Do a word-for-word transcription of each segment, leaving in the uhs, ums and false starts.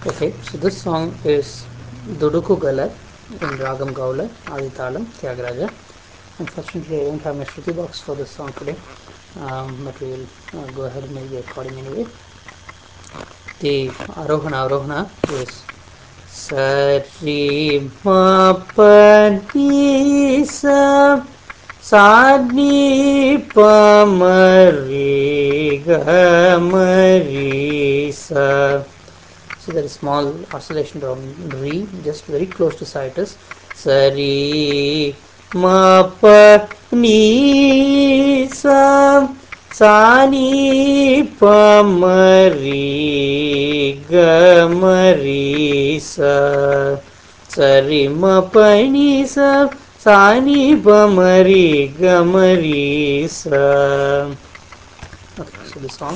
Okay, so this song is Duduku Gala in Ragam Gaula, Aditalam, Tyagaraja. Unfortunately, I don't have my Shruti box for this song today, um, but we will uh, go ahead and make the recording anyway. The Arohana Arohana is Sari Mapani Sa Sani Pamari Gamari Sa. So there is small oscillation from re, just very close to situs. Sari ma pa ni sa sa ni pa ma ri ga ma ri sa. Sari ma pa ni sa sa ni pa ma ri ga ma ri sa. Okay, so the song.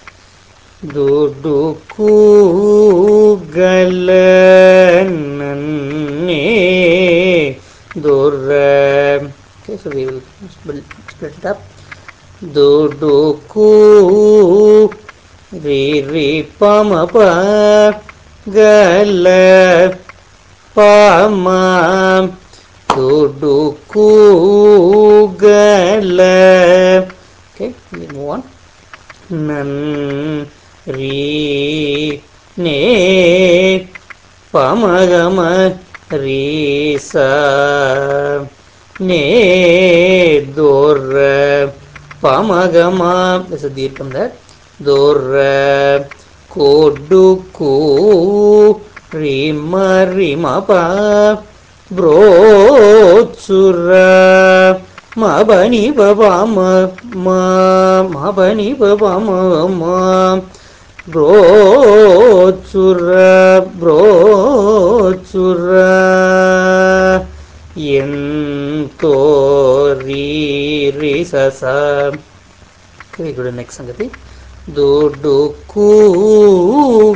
Duduku galananne durra. Okay, so we will split it up. Duduku ri ri pama pa gala pama. Duduku gala. Okay, we move on. Nan ri ne pamagama ri sa ne dor pamagama. There's a dirgham there. Dor koduku rima rima pa brotsura ma bani baba ma ma ma bani baba ma ma brotsura brotsura yento ri ri sa sa. Okay, we go to the next sangati. Duduku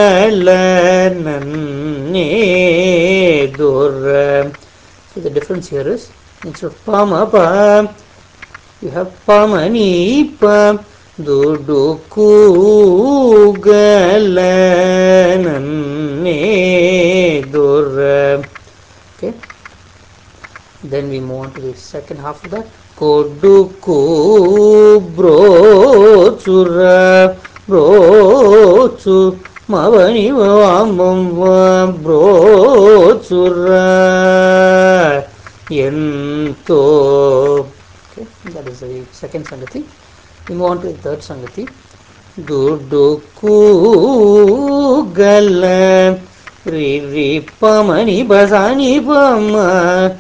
galananne dur. So the difference here is instead of pama pa, you have pama ni pa. Duduku galananne dur. Okay. Then we move on to the second half of that. Koduku brochura brochu mavani vamam brochura yento. Okay, that is the second sangati. We move on to the third sangati. Duduku gala ri ri pamani basani pama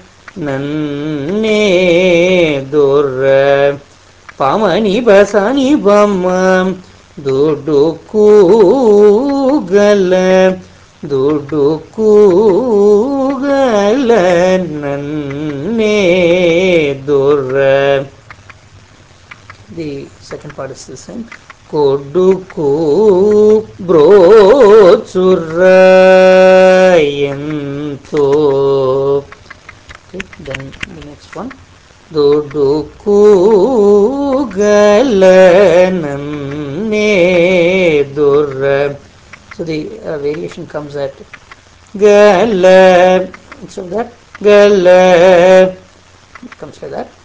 nanne dur pamani basani pama duduku gala duduku gala nanne dur. The second part is the same. Koduku brochura yento. Okay, then the next one. Duduku galananne dur. So the uh, variation comes at gala. So that gala comes like that.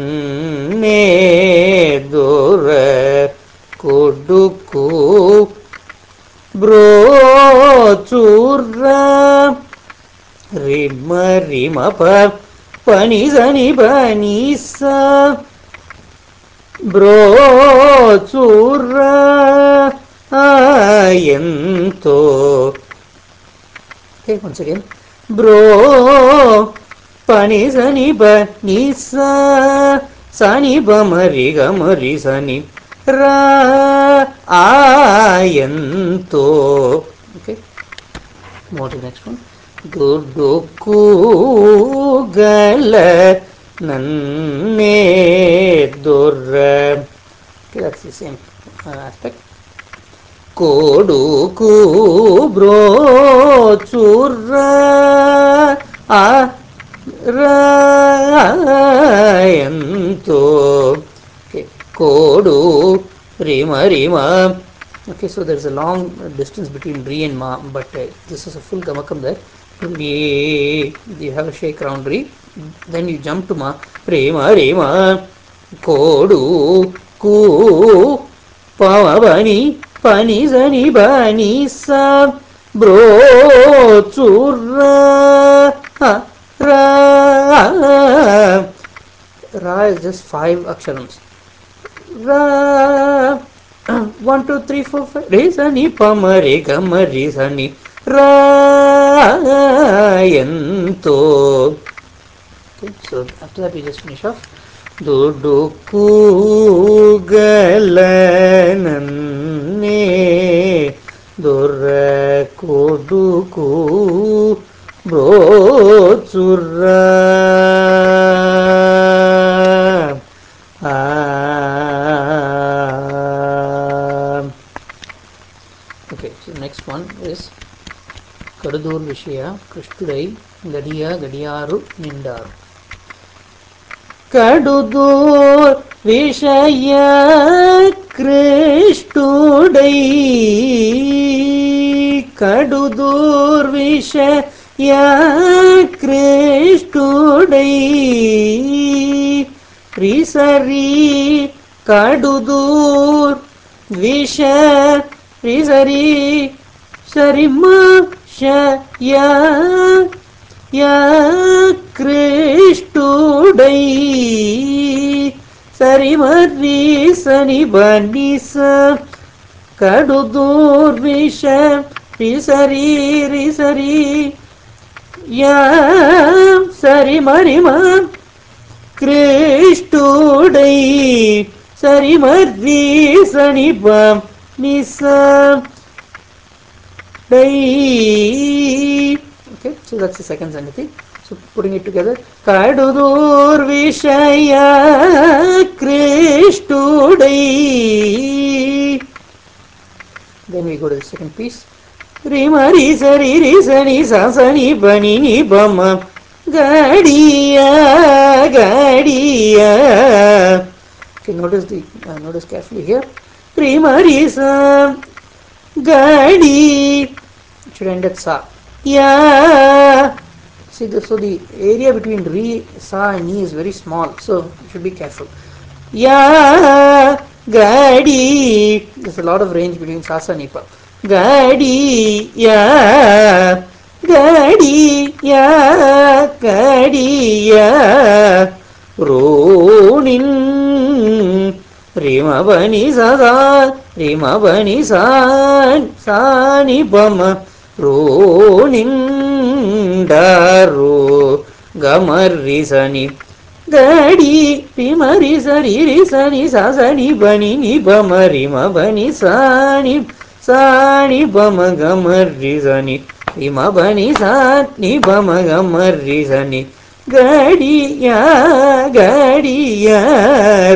Nanne dur koduku brochura rima rima pa pani zani pani sa brochura ayento. Okay, once again. Bro pani sani pa ni sa sani pa mari ga mari sani ra ayento. Okay, move to the next one. Duduku gala nanne dur. Okay, that's the same uh, aspect. Koduku brochura a rayanto. Okay, kodu rima rima Okay, so there's a long distance between Re and Ma, but uh, this is a full gamakam there. Re, you have a shake around Re, then you jump to Ma. Re Ma, Re Ma, Kodu, Ku, Pa Bani, Pani Zani Bani Sa, Bro, Chura, Ra, Ra is just five aksharams. Ra, one, two, three, four, five. Re, sa, ni, pa, ma, re, ga, ma, re, sa, ni. Ra, yanto. Okay, so after that we just finish off. Dudukugalananne Durrakoduku Brochurra. Ah. Okay, so the next one is Kadudur Vishaya Krishdai Gadiya Gadiyaru Nindaru. Kadudur Vishaya Krishdai Kadudur Vishaya Krishdai Risari Kadudur Visha Risari Sarima Shaya Ya Krishdai Sarimari Sani Banisa Kadudur Visha Risari Risari Ya Sarimarima Krishdai Sarimari Sani Banisa Dai. Okay, so that's the second Sanati. So putting it together, Kadudur Vishaya Krishdai. Then we go to the second piece. Rima Risa Risa Nisa Sani Bani Ni Bama Gadiya Gadiya. Okay, notice the uh, notice carefully here. Rima Risa Gadi. It should end at Sa. Yeah. See, the, so the area between Re, Sa and Ni is very small. So you should be careful. Yeah. Gadi. There's a lot of range between Sa, Sa, Ni, Pa. Gadi. Yeah. Gadi. Yeah. Gadi. Yeah. Ronin. Rima Bani Sa Rima Bani San Sani Bama Ronin Daru Gamar Risani Gadi Rima Risani Risani Sasani Bani Ni Bama Rima Bani Sani Sani Bama Gamar Risani Rima Bani Sani Bama Gamar Risani Gadiya Gadiya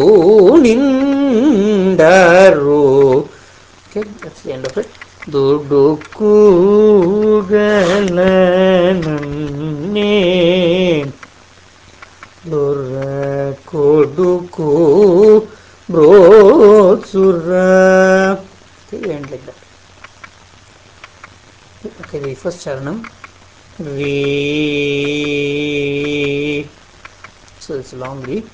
Runindaru. Okay, that's the end of it. Dudukugalananne Durrakoduku Brotsura. Okay, we end like that. Okay, the first charanam. Re. So it's a long re.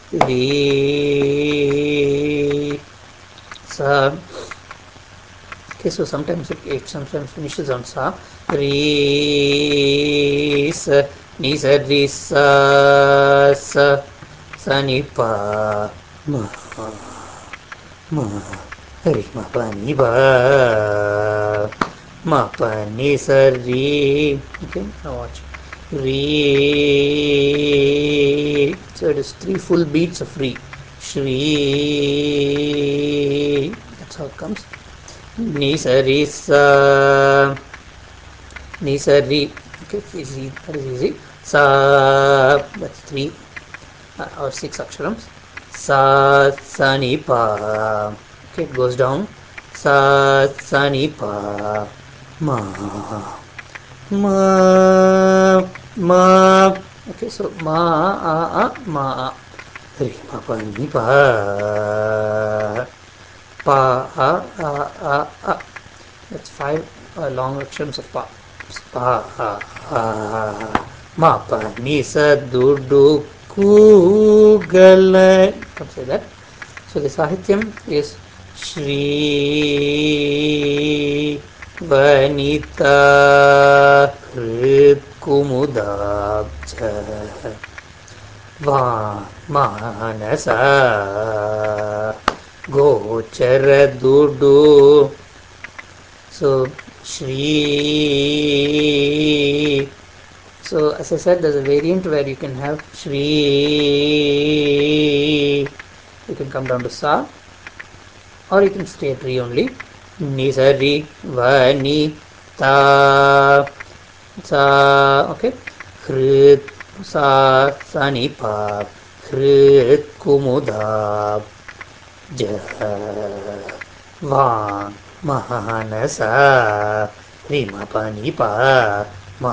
Re. Sa. Okay, so sometimes it, it sometimes finishes on Sa. Re. Sa. Ni sa re sa sa sa ni pa ma ma re ma pa ni pa ma pa ni sa re. Okay, now watch. Re. So it is three full beats of Re. Shri. That's how it comes. Ni sa re sa. Ni sa re. Okay, easy. That is easy. Sa. That's three uh, or six aksharams. Sa sa ni pa. Okay, it goes down. Sa sa ni pa. Ma ma ma. Okay, so ma a a ma a. Re ma pa ni pa. pa, a, a, a, a. That's five uh, long actions of pa. Pa, a, a, ma, pa, ni, sa, du, du, ku, gala. Come say that. So the Sahityam is Shri Vanita Krit Kumudabja Va Manasa Gochara Dudu. So Shri. So as I said, there's a variant where you can have Shri. You can come down to Sa, or you can stay at Re only. Ni, sa, Ri, Va, Ni, Ta, Sa. Okay. Hrit, Sa, Sa, Ni, Pa. Hrit, Kumudab, Ja, Va, Mahanasa. Ri, Ma, Pa, Ni, Pa.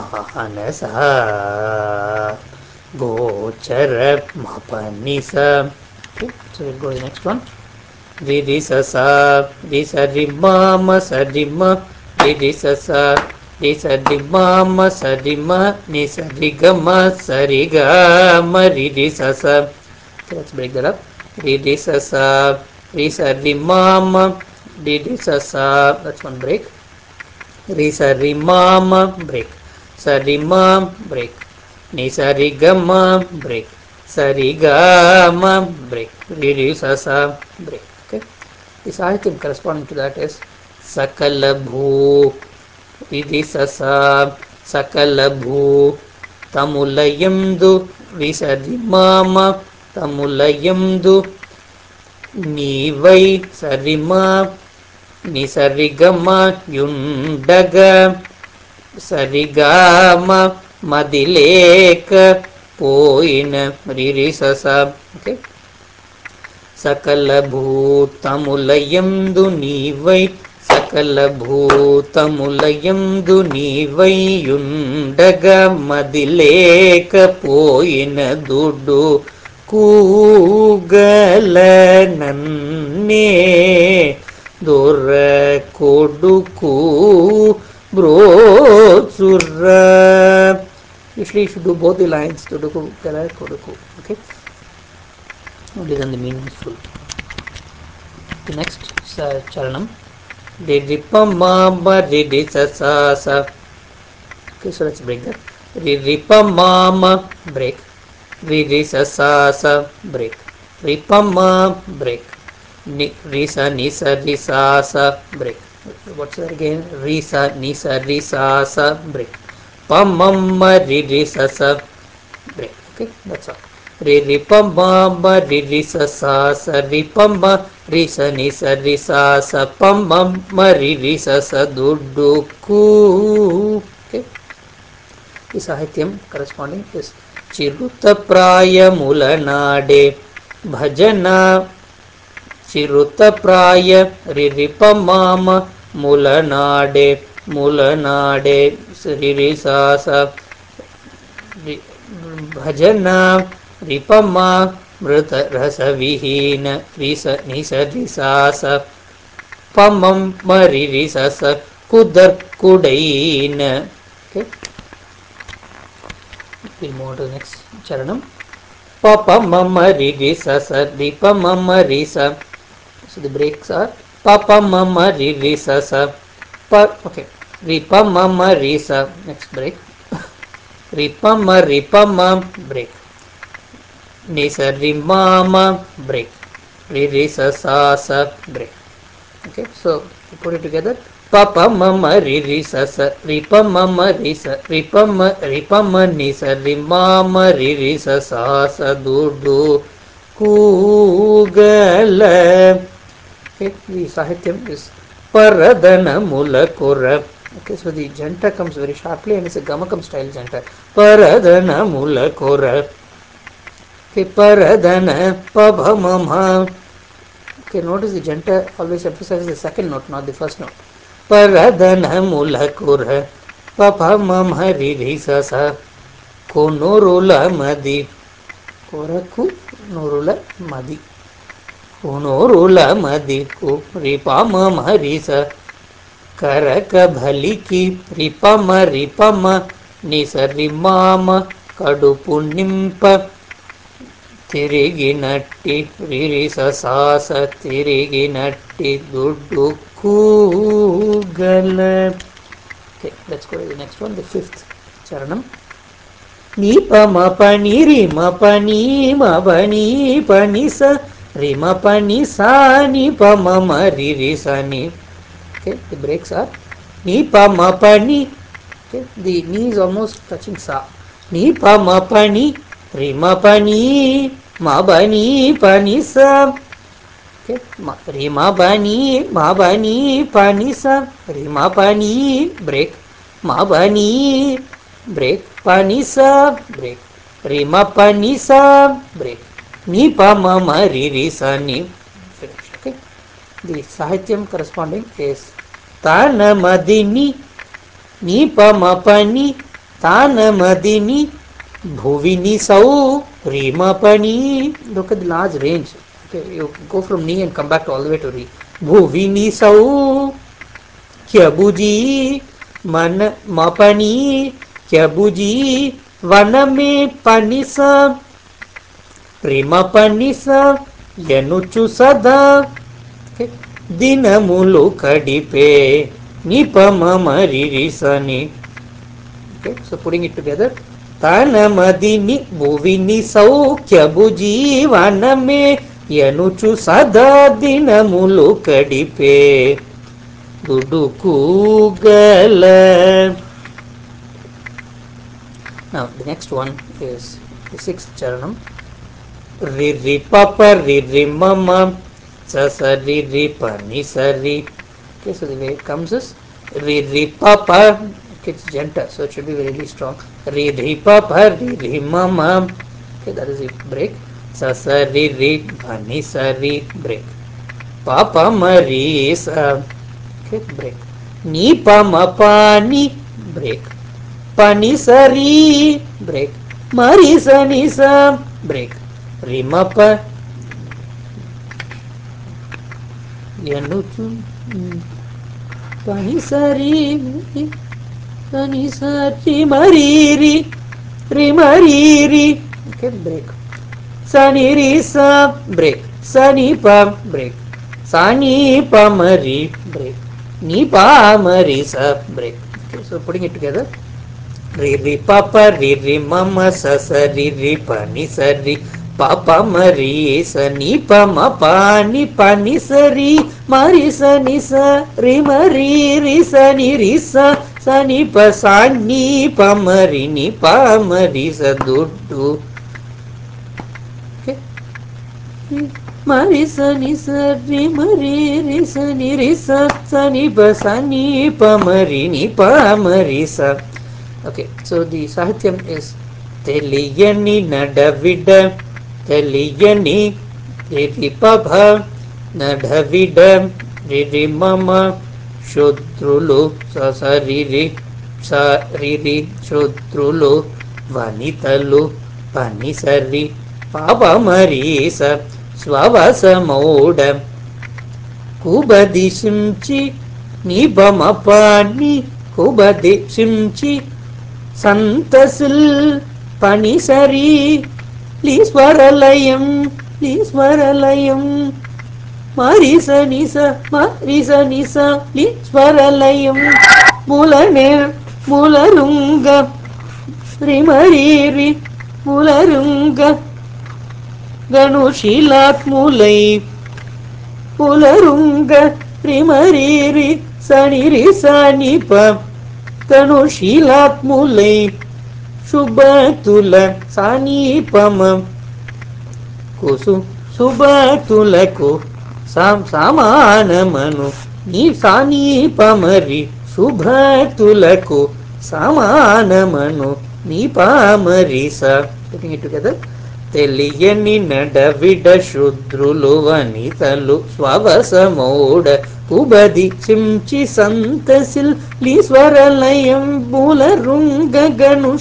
Mahanasa. Gochara, Ma, Pa, Ni, Sa. Okay, so we'll go to the next one. Ri, ri, sa, sa. Ri, sa, ri, ma, ma, sa, ri, ma. Ri, ri, sa, sa. Ri, sa, ri, ma, ma, sa, ri, ma. Ni, sa, ri, ga, ma, sa, ri, ga, ma. Ri, ri, sa, sa. Okay, let's break that up. Ri, ri, sa, sa. Ri, sa, ri, ma, ma. Ri, ri, sa, sa. That's one break. Ri, sa, ri, ma, ma. Break. Sa, ri, ma. Break. Ni, sa, ri, ga, ma. Break. Sa, ri, ga, ma. Break. Ri, ri, sa, sa. Break. Okay. The Sahityam corresponding to that is Sakala Bhu. Ri, ri, sa, sa. Sakala Bhu. Tamulayamdu. Ri, sa, ri, ma, ma. Tamulayamdu. Ni, vai. Sa, ri, ma. Ni, sa, ri, ga, ma. Yundaga. Sarigama Madileka Poina Ri, ri, sa, sa. Okay. Sakala Bhutamulayamdu Nivai. Sakala Bhutamulayamdu Nivai Yundaga Madileka Poina Dudu Kugala Nanne Dora Koduku Brotsura. Usually you should do both the lines. Toduku, Kara, Koduku. Okay. Only then the meaning is full. The next uh, charanam. Ririppa mama ririsa sa sa. Okay, so let's break that. Ririppa mama break. Ririsa sa sa break. Ripa ma break. Ni, risa nisa risa sa break. What's that again? Risa nisa risa sa break. Pamamma ri risa sa break. Okay, that's all. Ri ri pamamma ri risa sa sa ri pamma risa nisa risa sa pamamma ri risa sa dudu ku. Okay. The Sahityam corresponding is Chiruta Praya Mulanade Bhajana Chiruta Praya Riripa Mama Mulanade Mulanade Sirisasa Bhajana Ripama Mrita Rasa Vihina Risa Nisa Risasa Pamam Maririsasa Kudar Kudaina. Okay. We'll move on to the next charanam. Papa mama ri ri sa sa ri pa mama ri sa. So the breaks are Papa mama ri ri sa sa pa. Okay. Ri pa mama ri sa. Next break. Ri pa ma ri pa ma break. Ni sa ri mama break. Ri ri sa sa sa break. Okay. So we put it together. Papa mama ri ri sa sa ri pa mama ri sa ri pa ma ri pa ma ni sa ri mama ri ri sa sa sa du du kugala. Okay, the Sahityam is Paradana Mulakura. Okay, so the janta comes very sharply and it's a Gamakam style janta. Paradana Mulakura. Okay, Paradana Pabhamama. Okay, notice the janta always emphasizes the second note, not the first note. Paradana Mulakura. Pabhamama Ririsa sa. Konurula Madi. Koraku Nurula Madi. పునూరుల మదికు రిపమ మరిస Karaka భలికి రిపమ రిపమ నిసరిమామ కడుపు నింప తిరిగినట్టి రిరిస సాస తిరిగినట్టి దుడ్డు కూగల. Okay, let's go to the next one, the fifth charanam. Ni pa ma pa ni ri ma pa ni ma ba ni pa ni sa ri ma pa ni sa ni pa ma ma ri ri sa ni. Okay, the breaks are ni pa ma pa ni. Okay, the ni is almost touching sa. Ni pa ma pa ni ri ma pa ni ma ba ni pa ni sa. Okay, ma, ri ma ba ni ma ba ni pa ni sa ri ma pa ni break ma ba ni break pa ni sa break ri ma pa ni sa break ni pa ma ma ri ri sa ni. Finish. Okay, the sahityam corresponding is tana madini ni pa ma pa ni tana madini bhuvini sau ri ma pa ni. Look at the large range. Okay, you go from ni and come back to all the way to ri. Bhuvini sau kyabuji man mapani kyabuji vaname panisa prima panisa yanuchu sada. Okay, dinamulu kadipe nipama maririsani. Okay, so putting it together, tanamadini bhuvini saukhyabuji vaname yanuchu sada dinamulu kadipe dudukugala. Now the next one is the sixth charanam. Riri papa riri mama sasa riri pani sari. Okay, so the way it comes is riri papa. Okay, it's gentle, so it should be really strong. Riri papa riri mama. Okay, that is a break. Sasa riri pani sari break. Papa marisa. Okay, break. Ni pa ma pa ni break. Pani sari break. Marisa ni sa break. Ri ma pa yanuchu pani sari pani sari mariri ri mariri. Okay, break. Sani ri sa break. Sani pa break. Sani pa mari break. Ni pa mari sa break. Okay, so putting it together, ri ri papa ri ri mama sa sa ri ri pa ni sa ri papa mari sa ni pa ma pa ni pa ni sa ri mari sa ni sa ri mari ri sa ni ri sa sa ni pa sa ni pa mari ni pa mari sa duddu. Okay, mari sa ni sa ri mari ri sa ni ri sa sa ni pa sa ni pa mari ni pa mari sa. Okay, so the sahityam is teliyani nadavida teliyani riri pabha nadavida riri mama shudrulu sa riri sa riri shudrulu vanitalu panisari papa marisa swavasa mauda kubadi simchi nibama pani kubadi simchi సంతసిల్ పనిసరి లీశ్వరలయం లీశ్వరలయం మరిస నిస మరిస నిస లీశ్వరలయం మూలనే మూలరుంగ శ్రీమరీరి మూలరుంగ గణుశీలాత్ములై మూలరుంగ శ్రీమరీరి సనిరి సనిప తనుశీలాత్ములై శుభతుల సానీపమ కుసు శుభతులకు సమానమను నీ సానీపమరి శుభతులకు సమానమను నీ పామరి సా. Putting it together, తెలియని నడవిడ శుద్రులు వనితలు స్వవసమోడ కుబది చించి సంతసిల్ లీశ్వరలయం మూలరుంగ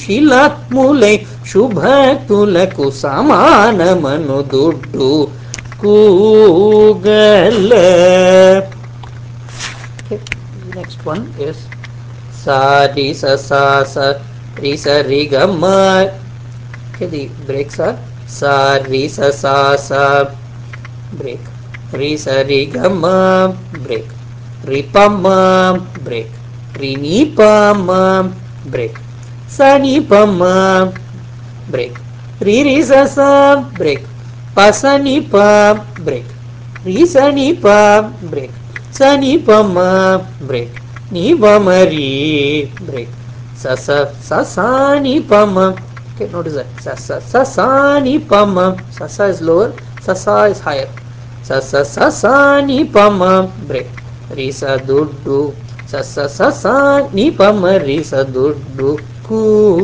గణుశిలాత్ములై శుభతులకు సమానమను దుడ్డు Kugala. Okay, next one is sa ri sa sa sa ri sa ri ga ma. Okay, the breaks are sa ri sa sa sa break, ri sa ri ga ma break, ri pa ma break, ri ni pa ma break, sa ni pa ma break, ri ri sa sa break, pa sa ni pa break, ri sa ni pa break, sa ni pa ma break, ni pa ma ri break, sa sa sa sa ni pa ma. Okay, notice that sa sa sa sa ni pa ma. Sa sa is lower, sa sa is higher. Sa sa sa sa ni pa ma break, ri sa du du, sa sa sa sa ni pa ma ri sa du du ku.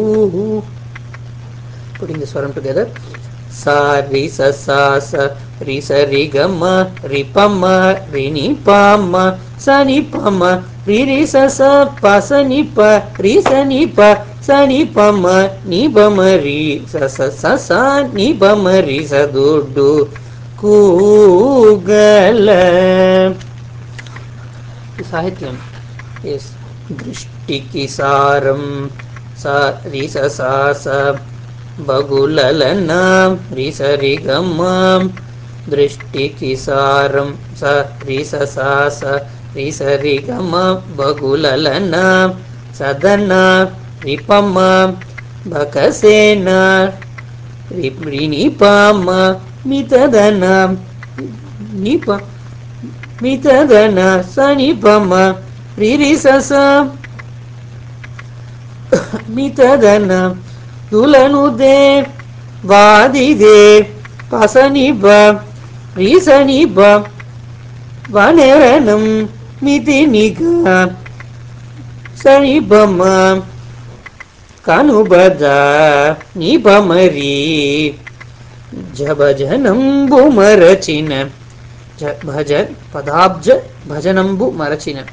Putting the swaram together, sa ri sa sa sa ri sa ri ga ma ri pa ma ri ni pa ma sa ni pa ma ri ri sa sa pa sa ni pa ri sa ni pa sa ni pa ma ni pa ma ri sa sa sa sa ni pa ma ri sa du du kugala. Sahityam is Drishtiki saram sa ri sa sa sa Bagulalana ri sa ri ga ma Drishtiki saram sa ri sa sa sa ri sa ri ga ma Bagulalana sadana ri pa ma Bakasena ri ri ni pa ma mitadana ni pa mitadana sa ni pa ma ri ri sa sa mitadana dulanu de vadi de pasani ba ri sa ni ba vaneranam miti niga sa ni pa ma kanu bada ni pa ma ri jabhajanambu marachina bhajan padabja bhajanambu marachina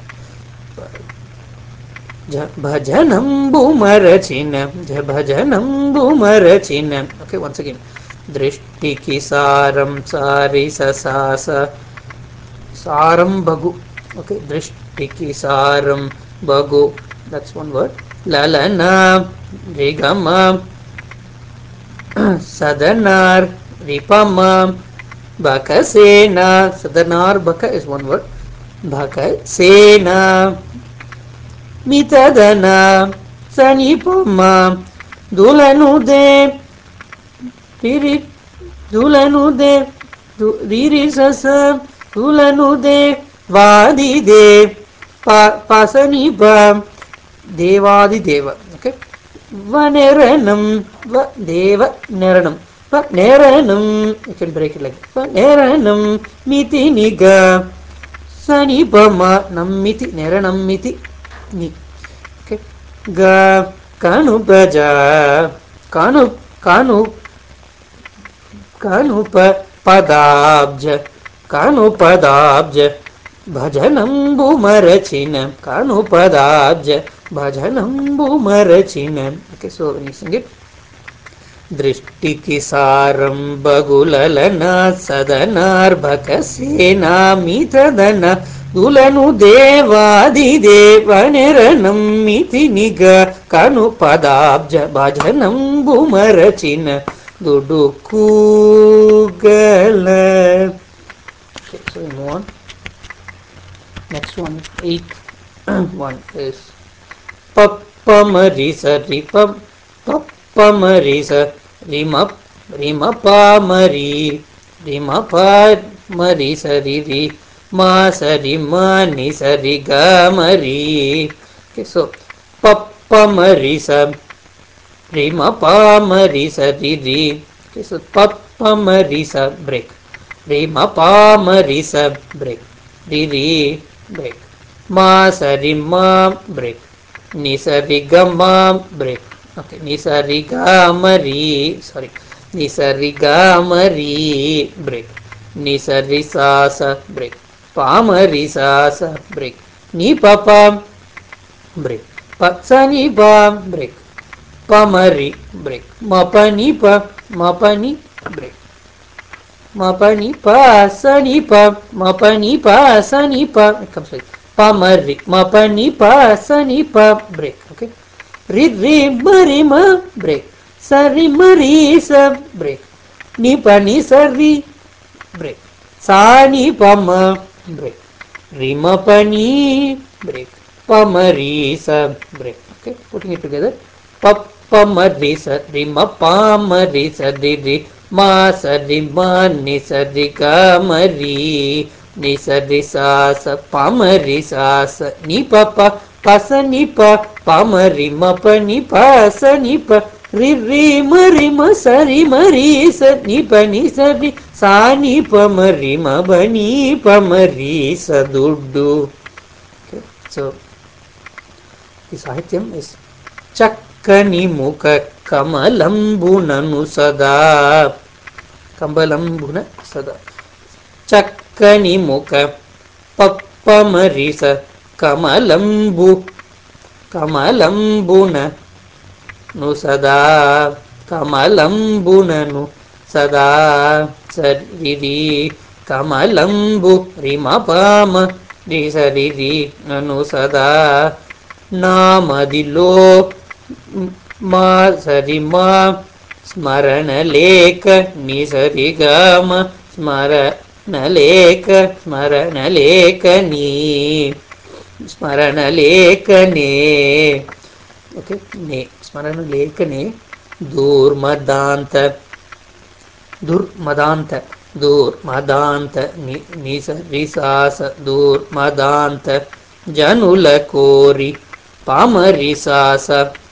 bhajanambu marachina bhajanambu marachina. Okay, once again, drishtiki saram sari sa sa sa saram bagu. Okay, drishtiki saram bagu, that's one word. Lalana rigama sadanar ripama bakasena. Sadanar baka is one word. Bakasena mitadana sanipama dulanu de riri dulanu de riri sasa dulanu de vadi de pa pasanipa devadi deva. Okay, vaneranam va deva neranam va neranam, you can break it like va neranam miti niga sanipama nammiti neranamiti ni. Okay, ga kanu baja kanu kanu kanu pa padabja kanu padabja bhajanambu marachina kanu padabja bhajanambu marachina. Okay, so when you sing it, दृष्टिकी सारं बगुललना सदनार्भकसेना मितदन दुलनु देवादिदेवनिरनं मिति निग कनु पदाब्ज भजनं बुमरचिन दुडुकूगल. Okay, so we move on. Next one, eighth one is Pappamarisa Ripam Pappamarisa Rima Rima Pamari Rima Pamarisa Riri Ma Sari Mani Sari Gamari. Okay, so Pappamarisa Rima Pamarisa Riri. Okay, so Pappamarisa break, Rima Pamarisa break, Riri break, Ma Sari Ma break, Ni Sari Gama break. Okay, Ni Sari Gamari, sorry, Ni Sari Gamari break, Ni Sari Sasa break, Pamari Sasa break, Ni Papa break, Pa Sa Ni Pa break, Pamari break, Mapani Pa Mapani break. ma pa ni pa sa ni pa ma pa ni pa sa ni pa. It comes like pa ma ri ma pa ni pa sa ni pa, break. Okay, ri ri ma ri ma, break. Sa ri ma ri sa, break. Ni pa ni sa ri, break. Sa ni pa ma, break. Ri ma pa ni, break. Pa ma ri sa, break. Okay, putting it together. Pa pa ma ri sa, ri ma pa ma ri sa, ri ri ma sa ri ma ni sa ri ga ma ri ni sa ri sa sa pa ma ri sa sa ni pa pa pa sa ni pa pa ma ri ma pa ni pa sa ni pa ri ri ma ri ma sa ri ma ri sa ni pa ni sa ri sa ni pa ma ri ma ba ni pa ma ri sa duddu. Okay, so the sahityam is చక్కని ముఖ కమలంబునను సదా కమలంబున సదా చక్కని ముఖ పప్పమరిస కమలంబు కమలంబున ను సదా కమలంబునను సదా సరిరి కమలంబు రిమపామ రి సరిరి నను సదా నామదిలో మా సరి మా స్మరణ లేక ని సరి గమ స్మరణ లేక స్మరణ లేక నీ స్మరణ లేకనే. ఓకే, నే స్మరణ లేకనే దూర్మదాంత దుర్మదాంత దూర్మదాంత ని ని సరి సాస దూర్మదాంత జనుల కోరి పామరి సాస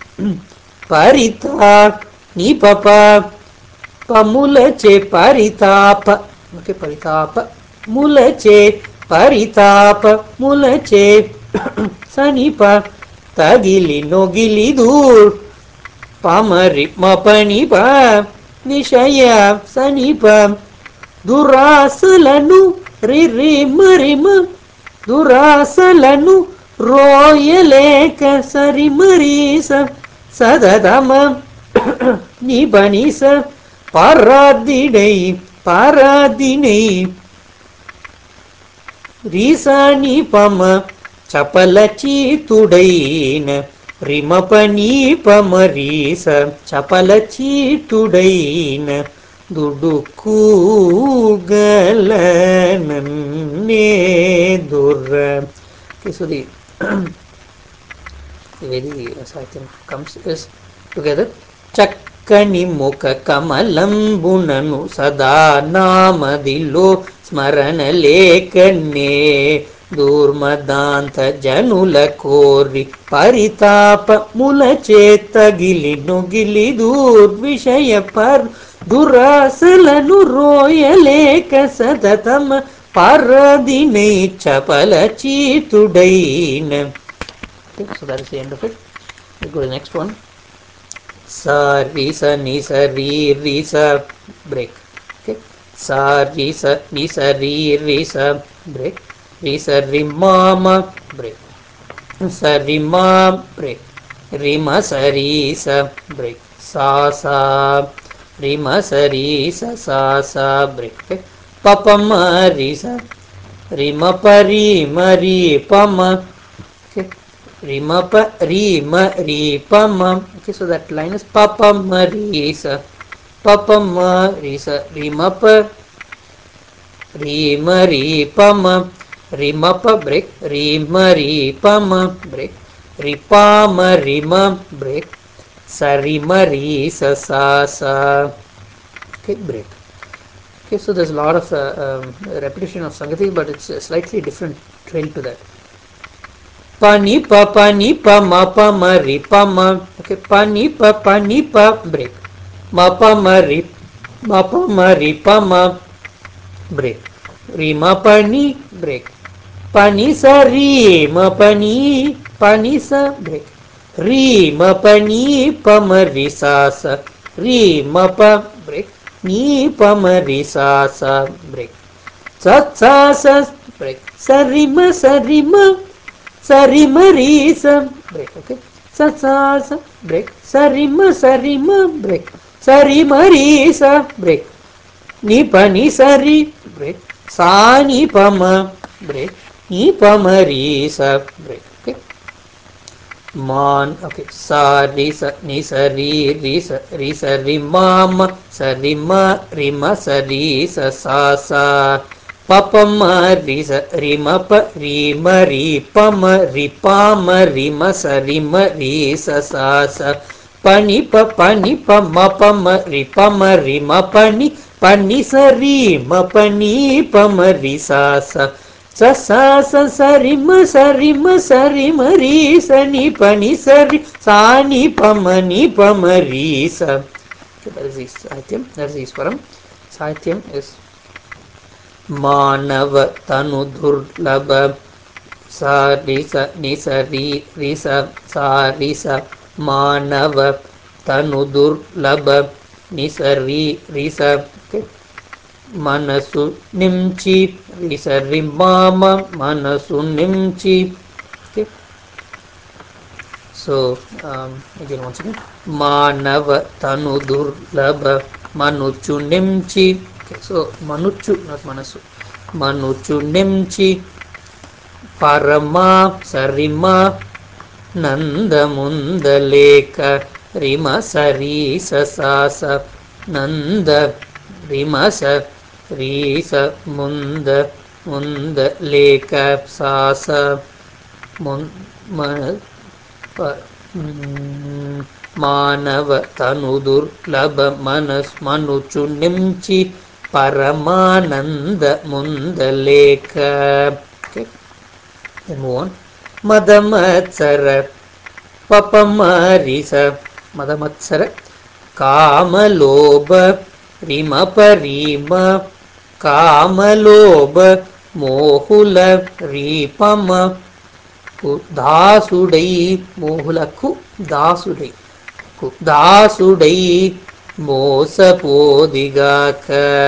పరితా నీ పప పములచే పరితాప. ఓకే, పరితాప ములచే పరితాప ములచే సనిప తగిలి నొగిలి దూర్ పామరి మపని ప నిషయ సనిప దురాసలను రి రి మరిమ దురాసలను రోయలేక సరి మరీస సదదమ ని బనీస పారాదినై పారాదినై రీసాని పమ చపల చీతుడైన రిమపని పమ రీస చపల చీతుడైన దుడుకూగలనన్నే దుర్ర. Okay, so the the way the sahityam comes is together. చక్కని ముఖ కమలంబునను సదా నామదిలో స్మరణ లేకనే దూర్మదాంత జనుల కోరి పరితాప ములచే తగిలి నొగిలి దూర్విషయ పర్ దురాసలను రోయలేక సతతమ పారదినై చపల చీతుడైన. Okay, so that is the end of it. We go to the next one. Sa ri sa ni sa ri ri sa, break. Okay, sa ri sa ni sa ri ri sa, break. Ri sa ri ma ma, break. Sa ri ma, break. Ri ma sa ri sa, break. Sa sa ri ma sa ri sa sa sa, break. Okay, pa pa ma ri sa ri ma pa ri ma ri pa ma. Okay, ri ma pa ri ma ri pa ma. Okay, so that line is pa pa ma ri sa pa pa ma ri sa ri ma pa ri ma ri pa ma ri ma pa, break. Ri ma ri pa ma, break. Ri pa ma ri ma, break. Sa ri ma ri sa sa sa. Okay, break. Okay, so there's a lot of uh, um, repetition of Sangati, but it's a slightly different trail to that. Pa ni pa pa ni pa ma pa ma ri pa ma. Okay, pa ni pa pa ni pa, break. Ma pa ma ri ma pa ma ri pa ma, break. Ri ma pa ni, break. Pa ni sa ri ma pa ni pa ni sa, break. Ri ma pa ni pa ma ri sa sa ri ma pa, break. Ni pa ma ri sa sa, break. Sa sa sa, break. Sa ri ma sa ri ma sa ri ma ri sa, break. Okay, sa sa sa, break. Sa ri ma sa ri ma, break. Sa ri ma ri sa, break. ni pa ni sa ri break, sa ni pa ma break, ni pa ma ri sa break. Okay, man, okay, sa ri sa ni sa ri ri sa ri sa ri ma ma sa ri ma ri ma sa ri sa sa sa pa pa ma ri sa ri ma pa ri ma ri pa ma ri pa ma ri ma sa ri ma ri sa sa sa pa ni pa pa ni pa ma pa ma ri pa ma ri ma pa ni pa ni sa ri ma pa ni pa ma ri sa sa sa sa sa sa ri ma sa ri ma sa ri ma ri sa ni pa ni sa ri sa ni pa ma ni pa ma ri sa. Okay, that is the Sahityam, that is the Swaram. Sahityam is మానవ తను దుర్లభ సా రి స ని స రి రి స సా రి స మానవ తను దుర్లభ ని స రి రి స మనసు నించి రి స రి మామ మనసు నించి. Okay, so um, again once again మానవ తను దుర్లభ మనుచు నించి. Okay, so manuchu, not manasu. Manuchu nemchi parama sarima nanda mundaleka rima sari sasa nanda rima sa risa munda munda leka sasa mun man pa మానవ తనుదుర్లభ మనస్ మనుచు నించి పరమానంద ముందలేక. Okay, then move on. మదమత్సర పపమరిస మదమత్సర కామలోభ రిమ పరిమ కామలోభ మోహుల రీపమ దాసుడై మోహులకు దాసుడై దాసుడై మోసపోదిగాక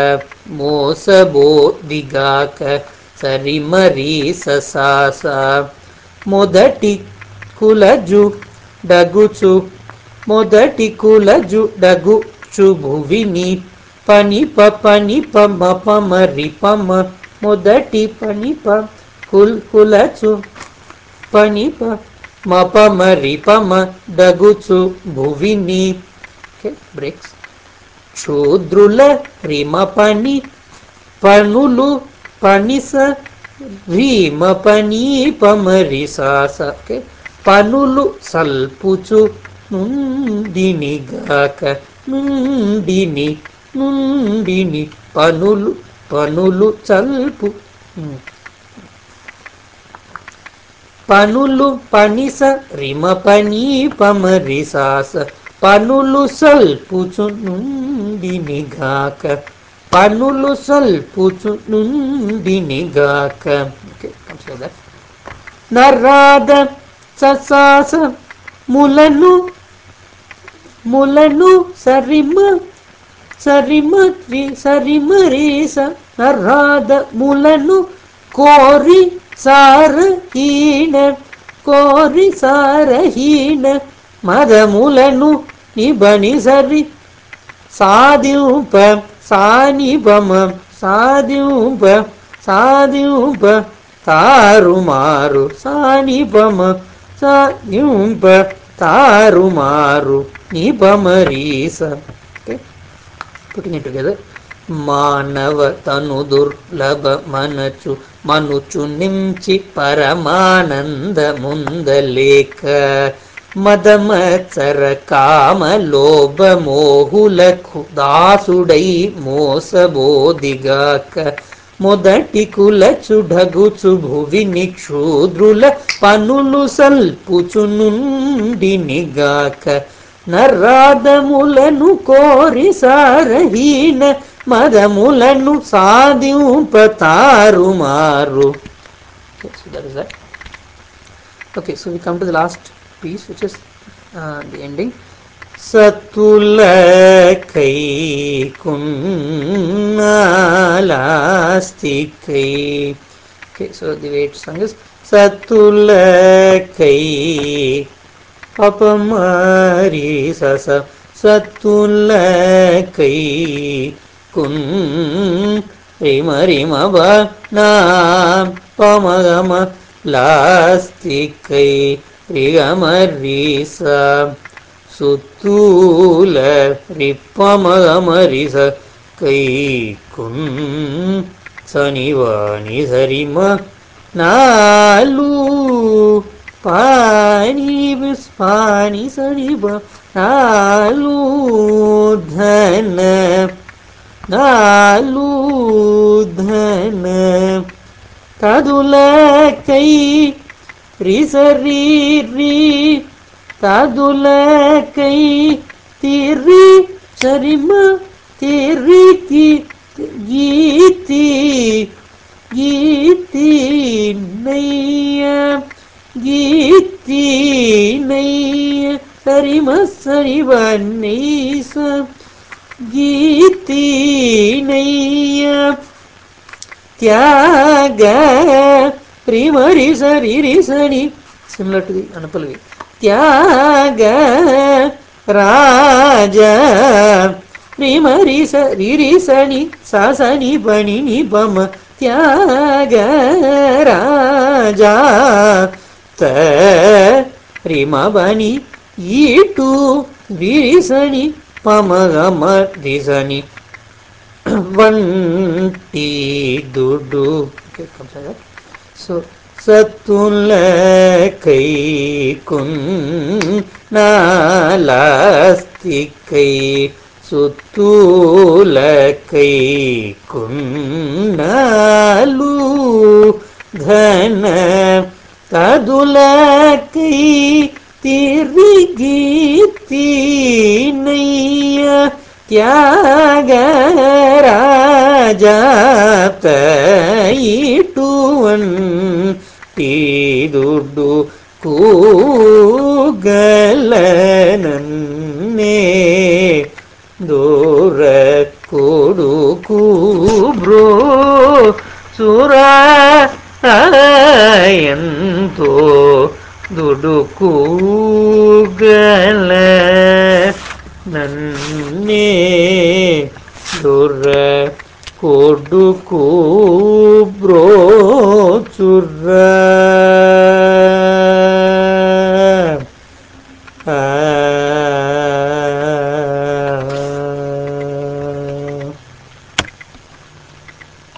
మోసబోదిగాక సరిమరి ససాస మొదటి కులజు డగుచు మొదటి కులజు డగుచు భువిని పని ప పని ప మ ప మరి పమ మొదటి పని ప కుల్ కులచు పని ప మ ప మరి పమ డగుచు భువిని. Okay, breaks. క్షూద్రుల రిమ పని పనులు పనిస రీమ పని పమరి సాస. Okay, పనులు సల్పుచు నుండినిగాక నుండిని నుండిని పనులు పనులు చల్పు పనులు పనిస రిమ పని పమరి సాస పనులు సల్పుచు నుండినిగాక పనులు సల్పుచు నుండినిగాక. Okay, comes like that. నరాద ససాస ములను ములను సరిమ సరిమ రి సరిమ రేస నరాద ములను కోరి సారహీన కోరి సారహీన మదములను నిబని సరి సాధింప సానిపమ సాధింప సాధింప తారుమారు సానిపమ సాధింప తారుమారు నిపమరీస. Okay, putting it together. మానవ తను దుర్లభ మనచు మనుచు నించి పరమానంద ముందలేక మదమత్సర కామలోభ మోహులకు దాసుడై మోసబోదిగాక మొదటి కులచు ఢగుచు భువిని క్షూద్రుల పనులు సల్పుచు నుండినిగాక నరాదములను కోరి సారహీన మదములను సాధింప తారుమారు. Okay, so that is that. Okay, so we come to the last piece, which is uh, the ending. Satulakai kunnalastikai. Okay, so the way it's sung is Satulakai papamari sasa Satulakai కున్ రిమ రిమ బ నా పమగమ లాస్తికై రిగమ రీస సుత్తూల రిప్పమగమ రిస కై కున్ సనివాని సరిమ నాలు పాని పాని సరిబ నాలు ధన నాలు ధన తదులకై రిసరి రి తదులకై తిరి సరిమ తిరికి గీతి గీతి నయ్య గీతి నయ్య సరిమ సరివ నైస గీతి నయ్య త్యాగ ప్రిమరి సరి రిసని similar to the anupallavi Tyagaraja ప్రిమరి సరి రిసని సాసని బని నిపమ త్యాగ రాజా త రిమ బని ఈటు రిసని పమగమ రిసని వంటి దుడు సో సత్తులకై కున్ నాలాస్తికై సుత్తూలకై కున్నాలు ఘన తదులకై తిరిగి తీనయ్య త్యాగ రాజాప్తయిటువంటి దుడ్డు కూగలనన్నే దూర కొడుకు బ్రో సురాయంతో దుడుకుగల నన్నే దొర కొడుకు బ్రోచుర్రా